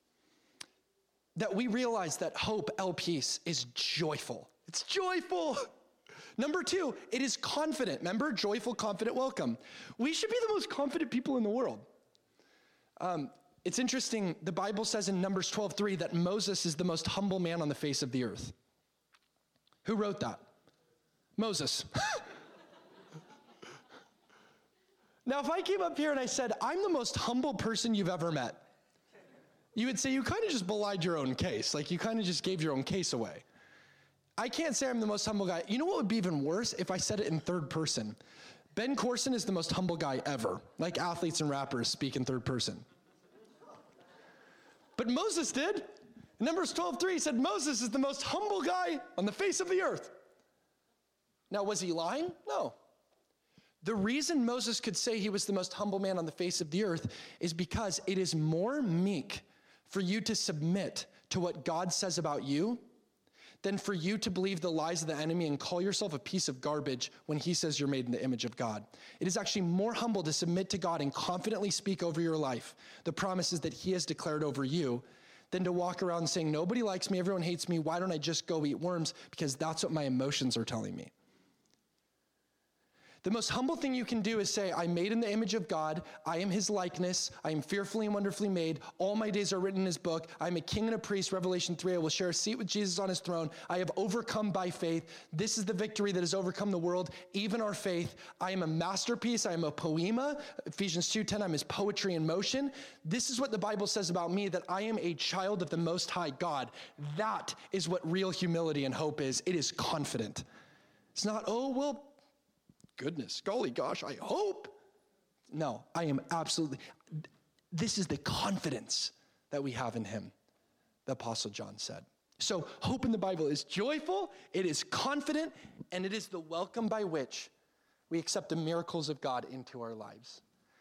That we realize that hope, El Peace, is joyful. It's joyful. Number two, it is confident. Remember, joyful, confident, welcome. We should be the most confident people in the world. Um, it's interesting, the Bible says in Numbers twelve three that Moses is the most humble man on the face of the earth. Who wrote that? Moses. Now, if I came up here and I said, I'm the most humble person you've ever met, you would say you kind of just belied your own case. Like you kind of just gave your own case away. I can't say I'm the most humble guy. You know what would be even worse if I said it in third person? Ben Corson is the most humble guy ever. Like athletes and rappers speak in third person. But Moses did. In Numbers twelve three, he said Moses is the most humble guy on the face of the earth. Now, was he lying? No. The reason Moses could say he was the most humble man on the face of the earth is because it is more meek for you to submit to what God says about you than for you to believe the lies of the enemy and call yourself a piece of garbage when he says you're made in the image of God. It is actually more humble to submit to God and confidently speak over your life the promises that he has declared over you than to walk around saying, nobody likes me, everyone hates me, why don't I just go eat worms? Because that's what my emotions are telling me. The most humble thing you can do is say, I'm made in the image of God. I am his likeness. I am fearfully and wonderfully made. All my days are written in his book. I'm a king and a priest, Revelation three. I will share a seat with Jesus on his throne. I have overcome by faith. This is the victory that has overcome the world, even our faith. I am a masterpiece. I am a poema. Ephesians two ten, I'm his poetry in motion. This is what the Bible says about me, that I am a child of the Most High God. That is what real humility and hope is. It is confident. It's not, oh, well, goodness, golly gosh, I hope. No, I am absolutely, this is the confidence that we have in him, the Apostle John said. So hope in the Bible is joyful, it is confident, and it is the welcome by which we accept the miracles of God into our lives.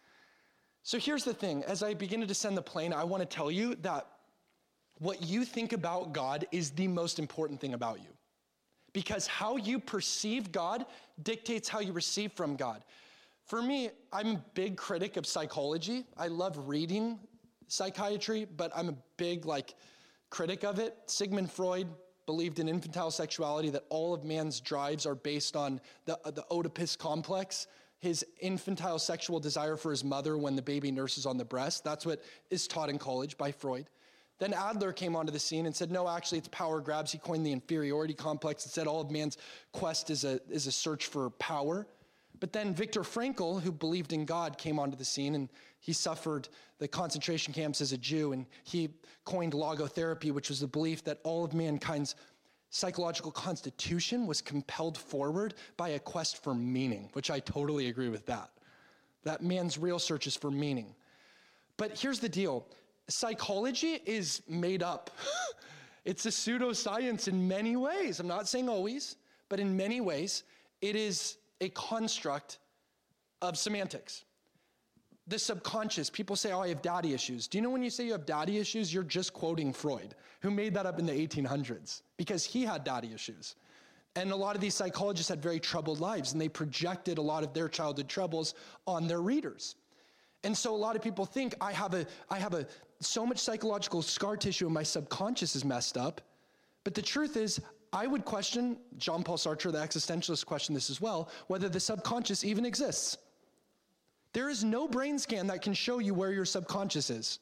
So here's the thing, as I begin to descend the plane, I want to tell you that what you think about God is the most important thing about you. Because how you perceive God dictates how you receive from God. For me, I'm a big critic of psychology. I love reading psychiatry, but I'm a big like critic of it. Sigmund Freud believed in infantile sexuality, that all of man's drives are based on the, the Oedipus complex, his infantile sexual desire for his mother when the baby nurses on the breast. That's what is taught in college by Freud. Then Adler came onto the scene and said, no, actually it's power grabs. He coined the inferiority complex and said all of man's quest is a, is a search for power. But then Viktor Frankl, who believed in God, came onto the scene, and he suffered the concentration camps as a Jew, and he coined logotherapy, which was the belief that all of mankind's psychological constitution was compelled forward by a quest for meaning, which I totally agree with that. That man's real search is for meaning. But here's the deal. Psychology is made up. It's a pseudoscience in many ways. I'm not saying always, but in many ways, it is a construct of semantics. The subconscious, people say, oh, I have daddy issues. Do you know when you say you have daddy issues, you're just quoting Freud, who made that up in the eighteen hundreds, because he had daddy issues. And a lot of these psychologists had very troubled lives, and they projected a lot of their childhood troubles on their readers. And so a lot of people think, I have a, I have a, so much psychological scar tissue and my subconscious is messed up. But the truth is, I would question, Jean-Paul Sartre, the existentialist, questioned this as well, whether the subconscious even exists. There is no brain scan that can show you where your subconscious is.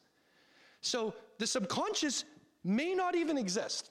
So the subconscious may not even exist.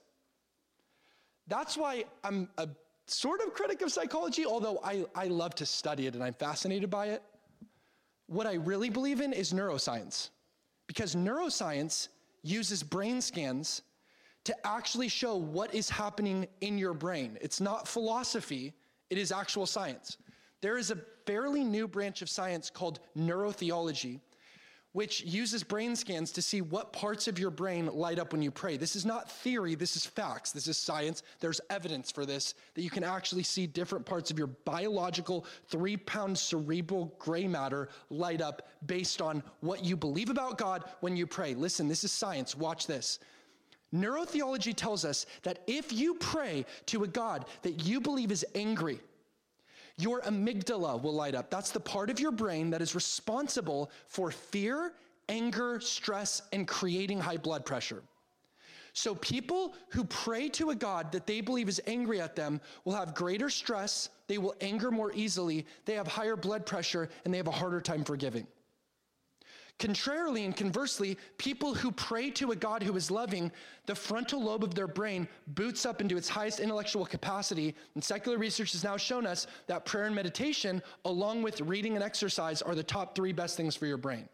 That's why I'm a sort of critic of psychology, although I, I love to study it and I'm fascinated by it. What I really believe in is neuroscience, because neuroscience uses brain scans to actually show what is happening in your brain. It's not philosophy, it is actual science. There is a fairly new branch of science called neurotheology, which uses brain scans to see what parts of your brain light up when you pray. This is not theory, this is facts, this is science. There's evidence for this, that you can actually see different parts of your biological three-pound cerebral gray matter light up based on what you believe about God when you pray. Listen, this is science, watch this. Neurotheology tells us that if you pray to a God that you believe is angry, your amygdala will light up. That's the part of your brain that is responsible for fear, anger, stress, and creating high blood pressure. So people who pray to a God that they believe is angry at them will have greater stress, they will anger more easily, they have higher blood pressure, and they have a harder time forgiving. Contrarily and conversely, people who pray to a God who is loving, the frontal lobe of their brain boots up into its highest intellectual capacity, and secular research has now shown us that prayer and meditation, along with reading and exercise, are the top three best things for your brain.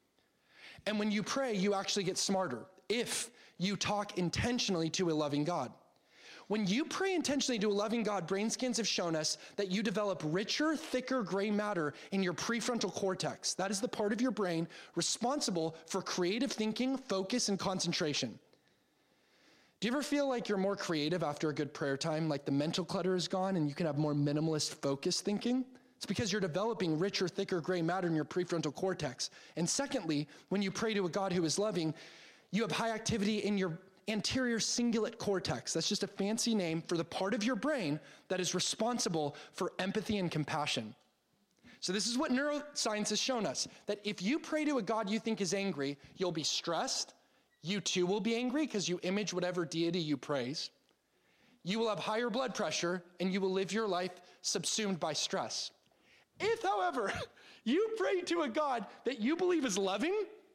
And when you pray, you actually get smarter if you talk intentionally to a loving God. When you pray intentionally to a loving God, brain scans have shown us that you develop richer, thicker gray matter in your prefrontal cortex. That is the part of your brain responsible for creative thinking, focus, and concentration. Do you ever feel like you're more creative after a good prayer time, like the mental clutter is gone and you can have more minimalist focused thinking? It's because you're developing richer, thicker gray matter in your prefrontal cortex. And secondly, when you pray to a God who is loving, you have high activity in your anterior cingulate cortex. That's just a fancy name for the part of your brain that is responsible for empathy and compassion. So this is what neuroscience has shown us, that if you pray to a God you think is angry, you'll be stressed. You too will be angry because you image whatever deity you praise. You will have higher blood pressure and you will live your life subsumed by stress. If, however, you pray to a God that you believe is loving,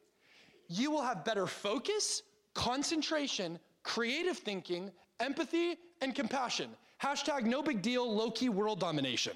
you will have better focus, concentration, creative thinking, empathy, and compassion. Hashtag no big deal, low-key world domination.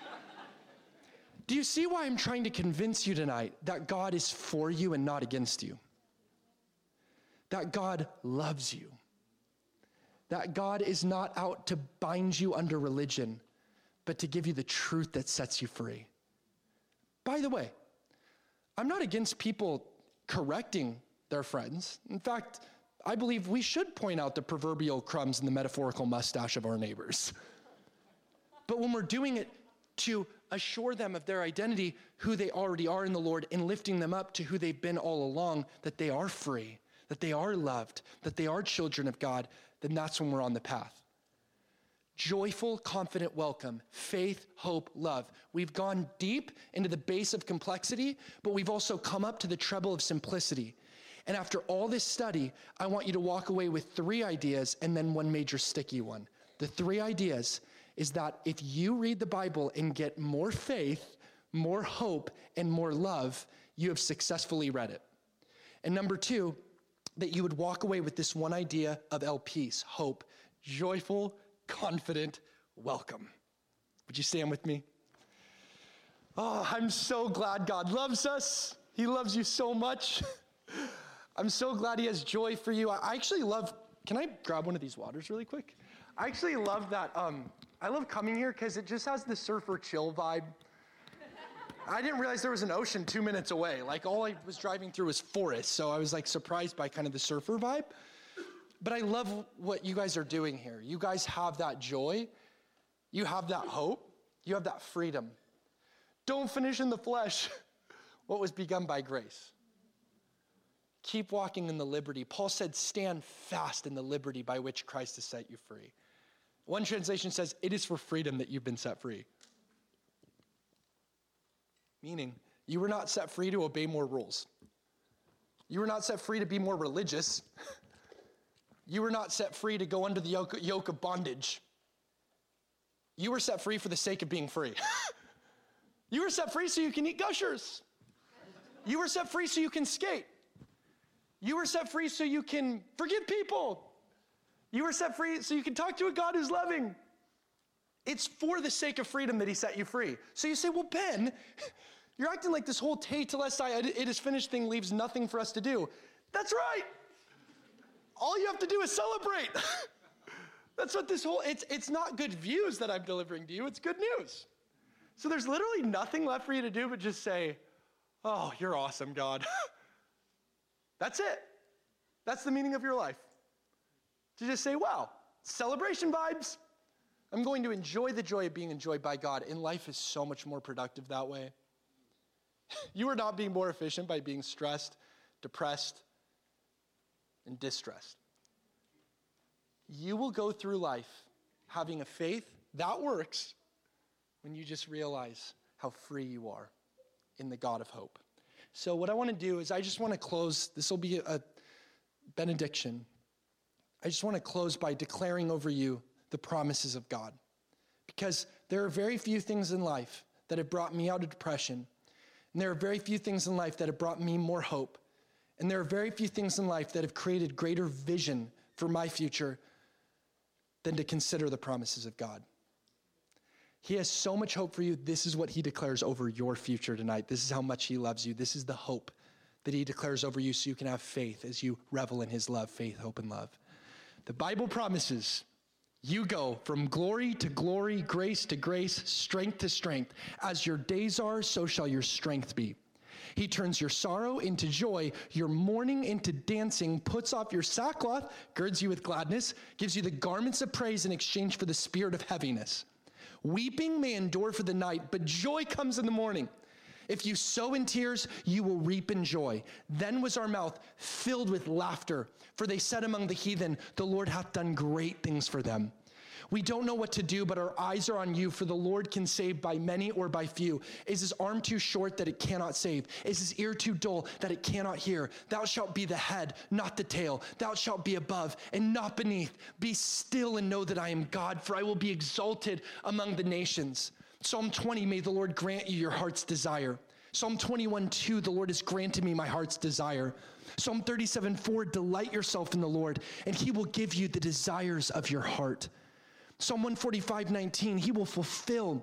Do you see why I'm trying to convince you tonight that God is for you and not against you? That God loves you. That God is not out to bind you under religion, but to give you the truth that sets you free. By the way, I'm not against people correcting their friends. In fact, I believe we should point out the proverbial crumbs in the metaphorical mustache of our neighbors. But when we're doing it to assure them of their identity, who they already are in the Lord, and lifting them up to who they've been all along, that they are free, that they are loved, that they are children of God, then that's when we're on the path. Joyful, confident welcome, faith, hope, love. We've gone deep into the base of complexity, but we've also come up to the treble of simplicity. And after all this study, I want you to walk away with three ideas and then one major sticky one. The three ideas is that if you read the Bible and get more faith, more hope, and more love, you have successfully read it. And number two, that you would walk away with this one idea of El Peace, hope, joyful, confident welcome. Would you stand with me? Oh, I'm so glad God loves us. He loves you so much. I'm so glad he has joy for you. I actually love, can I grab one of these waters really quick? I actually love that, um, I love coming here because it just has the surfer chill vibe. I didn't realize there was an ocean two minutes away. Like all I was driving through was forest, so I was like surprised by kind of the surfer vibe. But I love what you guys are doing here. You guys have that joy. You have that hope. You have that freedom. Don't finish in the flesh what was begun by grace. Keep walking in the liberty. Paul said, stand fast in the liberty by which Christ has set you free. One translation says, it is for freedom that you've been set free. Meaning, you were not set free to obey more rules. You were not set free to be more religious. You were not set free to go under the yoke, yoke of bondage. You were set free for the sake of being free. You were set free so you can eat Gushers. You were set free so you can skate. You were set free so you can forgive people. You were set free so you can talk to a God who's loving. It's for the sake of freedom that he set you free. So you say, well, Ben, you're acting like this whole tetelestai, it is finished thing leaves nothing for us to do. That's right. All you have to do is celebrate. That's what this whole, it's, it's not good views that I'm delivering to you, it's good news. So there's literally nothing left for you to do but just say, oh, you're awesome, God. That's it. That's the meaning of your life. To just say, wow, celebration vibes. I'm going to enjoy the joy of being enjoyed by God, and life is so much more productive that way. You are not being more efficient by being stressed, depressed, and distressed. You will go through life having a faith that works when you just realize how free you are in the God of hope. So what I want to do is I just want to close, this will be a benediction. I just want to close by declaring over you the promises of God. Because there are very few things in life that have brought me out of depression. And there are very few things in life that have brought me more hope. And there are very few things in life that have created greater vision for my future than to consider the promises of God. He has so much hope for you. This is what he declares over your future tonight. This is how much he loves you. This is the hope that he declares over you so you can have faith as you revel in his love, faith, hope, and love. The Bible promises you go from glory to glory, grace to grace, strength to strength. As your days are, so shall your strength be. He turns your sorrow into joy, your mourning into dancing, puts off your sackcloth, girds you with gladness, gives you the garments of praise in exchange for the spirit of heaviness. Weeping may endure for the night, but joy comes in the morning. If you sow in tears, you will reap in joy. Then was our mouth filled with laughter, for they said among the heathen, the Lord hath done great things for them. We don't know what to do, but our eyes are on you, for the Lord can save by many or by few. Is his arm too short that it cannot save? Is his ear too dull that it cannot hear? Thou shalt be the head, not the tail. Thou shalt be above and not beneath. Be still and know that I am God, for I will be exalted among the nations. Psalm twenty, may the Lord grant you your heart's desire. Psalm twenty-one, two, the Lord has granted me my heart's desire. Psalm thirty-seven, four, delight yourself in the Lord, and he will give you the desires of your heart. Psalm one forty-five, nineteen, he will fulfill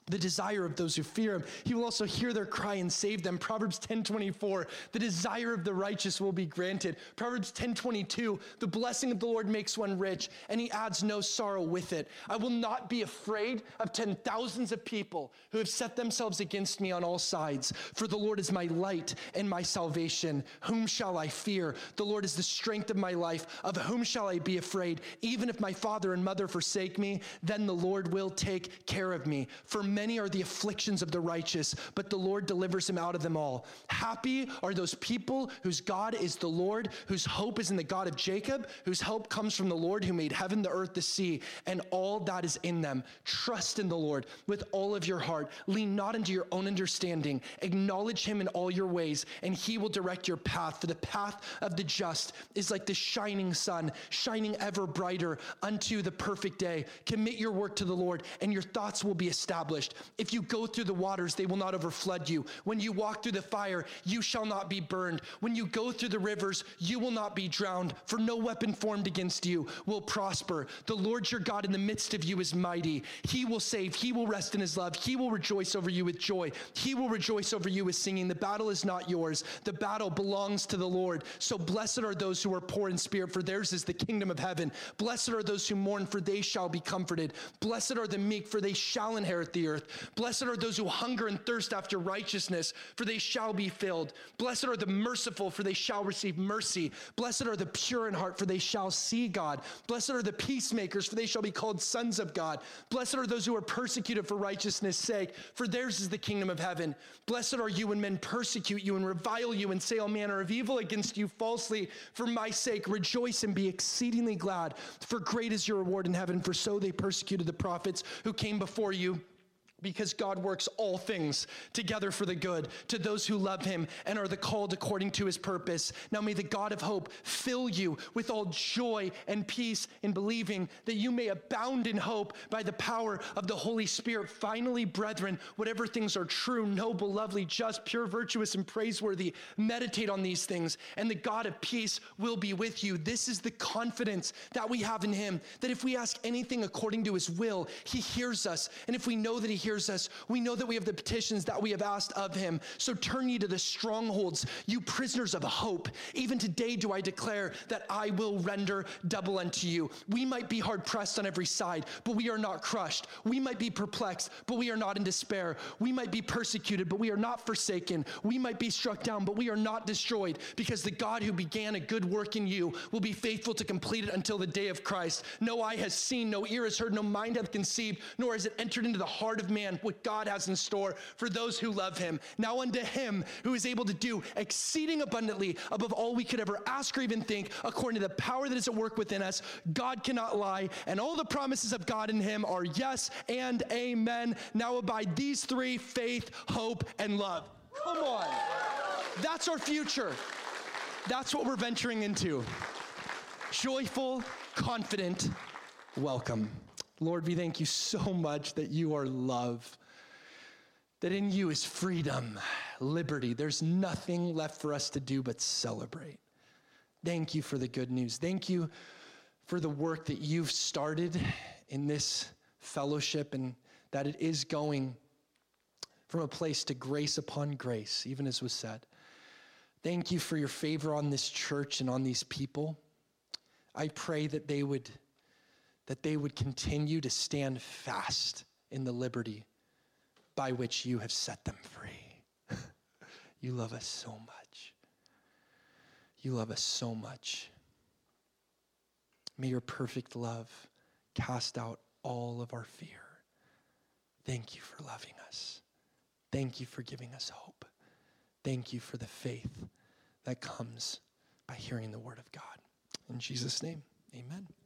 the desire of those who fear him. He will also hear their cry and save them. Proverbs ten twenty-four, the desire of the righteous will be granted. Proverbs ten twenty-two, the blessing of the Lord makes one rich, and he adds no sorrow with it. I will not be afraid of ten thousands of people who have set themselves against me on all sides. For the Lord is my light and my salvation. Whom shall I fear? The Lord is the strength of my life. Of whom shall I be afraid? Even if my father and mother forsake me, then the Lord will take care of me. For many are the afflictions of the righteous, but the Lord delivers him out of them all. Happy are those people whose God is the Lord, whose hope is in the God of Jacob, whose help comes from the Lord who made heaven, the earth, the sea, and all that is in them. Trust in the Lord with all of your heart. Lean not into your own understanding. Acknowledge him in all your ways, and he will direct your path. For the path of the just is like the shining sun, shining ever brighter unto the perfect day. Commit your work to the Lord, and your thoughts will be established. If you go through the waters, they will not overflood you. When you walk through the fire, you shall not be burned. When you go through the rivers, you will not be drowned, for no weapon formed against you will prosper. The Lord your God in the midst of you is mighty. He will save. He will rest in his love. He will rejoice over you with joy. He will rejoice over you with singing. The battle is not yours. The battle belongs to the Lord. So blessed are those who are poor in spirit, for theirs is the kingdom of heaven. Blessed are those who mourn, for they shall be comforted. Blessed are the meek, for they shall inherit the earth. Blessed are those who hunger and thirst after righteousness, for they shall be filled. Blessed are the merciful, for they shall receive mercy. Blessed are the pure in heart, for they shall see God. Blessed are the peacemakers, for they shall be called sons of God. Blessed are those who are persecuted for righteousness' sake, for theirs is the kingdom of heaven. Blessed are you when men persecute you and revile you and say all manner of evil against you falsely for my sake. Rejoice and be exceedingly glad, for great is your reward in heaven, for so they persecuted the prophets who came before you. Because God works all things together for the good to those who love him and are the called according to his purpose. Now may the God of hope fill you with all joy and peace in believing, that you may abound in hope by the power of the Holy Spirit. Finally, brethren, whatever things are true, noble, lovely, just, pure, virtuous, and praiseworthy, meditate on these things, and the God of peace will be with you. This is the confidence that we have in him, that if we ask anything according to his will, he hears us. And if we know that he hears us, we know that we have the petitions that we have asked of him. So turn ye to the strongholds, you prisoners of hope. Even today do I declare that I will render double unto you. We might be hard pressed on every side, but we are not crushed. We might be perplexed, but we are not in despair. We might be persecuted, but we are not forsaken. We might be struck down, but we are not destroyed, because the God who began a good work in you will be faithful to complete it until the day of Christ. No eye has seen, no ear has heard, no mind hath conceived, nor has it entered into the heart of man what God has in store for those who love him. Now unto him who is able to do exceeding abundantly above all we could ever ask or even think, according to the power that is at work within us. God cannot lie, and all the promises of God in him are yes and amen. Now abide these three: faith, hope, and love. Come on. That's our future. That's what we're venturing into. Joyful, confident, welcome. Lord, we thank you so much that you are love, that in you is freedom, liberty. There's nothing left for us to do but celebrate. Thank you for the good news. Thank you for the work that you've started in this fellowship, and that it is going from a place to grace upon grace, even as was said. Thank you for your favor on this church and on these people. I pray that they would that they would continue to stand fast in the liberty by which you have set them free. You love us so much. You love us so much. May your perfect love cast out all of our fear. Thank you for loving us. Thank you for giving us hope. Thank you for the faith that comes by hearing the word of God. In Jesus' name, amen.